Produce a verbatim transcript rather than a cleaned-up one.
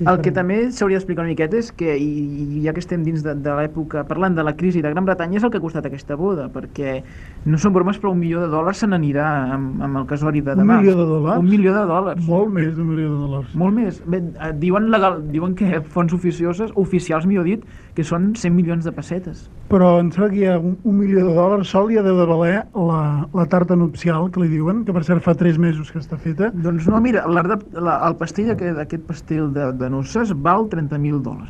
El que també s'hauria d'explicar una miqueta és que, i ja que estem dins de, de l'època, parlant de la crisi de Gran Bretanya, és el que ha costat aquesta boda, perquè no són bromes, però un milió de dòlars se n'anirà amb, amb el casori de Un demà. milió de dòlars? Un milió de dòlars. Molt més d'un milió de dòlars. Molt més. Bé, eh, diuen, legal, diuen que fonts oficioses, oficials millor dit, que són cent milions de pessetes. Però em sembla que hi ha un, un milió de dòlars sol i ha de valer la, la tarta nupcial, que li diuen, que per cert fa tres mesos que està feta. Doncs no, mira, l'art de, la, el pastell, aquest, aquest pastell de, de noces val trenta mil dòlars.